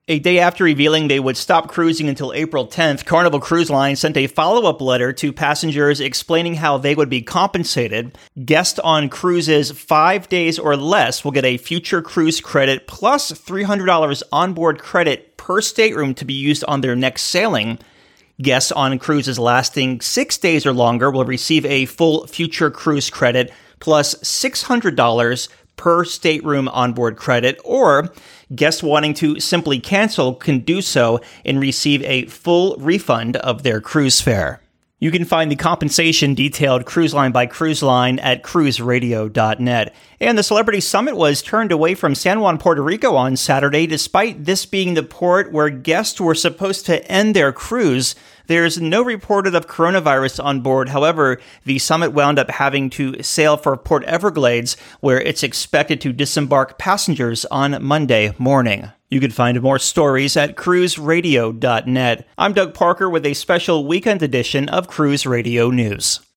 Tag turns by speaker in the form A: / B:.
A: A day after revealing they would stop cruising until April 10th, Carnival Cruise Line sent a follow-up letter to passengers explaining how they would be compensated. Guests on cruises 5 days or less will get a future cruise credit plus $300 onboard credit per stateroom to be used on their next sailing. Guests on cruises lasting 6 days or longer will receive a full future cruise credit plus $600 per stateroom onboard credit, or guests wanting to simply cancel can do so and receive a full refund of their cruise fare. You can find the compensation detailed cruise line by cruise line at cruiseradio.net. And the Celebrity Summit was turned away from San Juan, Puerto Rico on Saturday, despite this being the port where guests were supposed to end their cruise. There's no reported of coronavirus on board. However, the summit wound up having to sail for Port Everglades, where it's expected to disembark passengers on Monday morning. You can find more stories at cruiseradio.net. I'm Doug Parker with a special weekend edition of Cruise Radio News.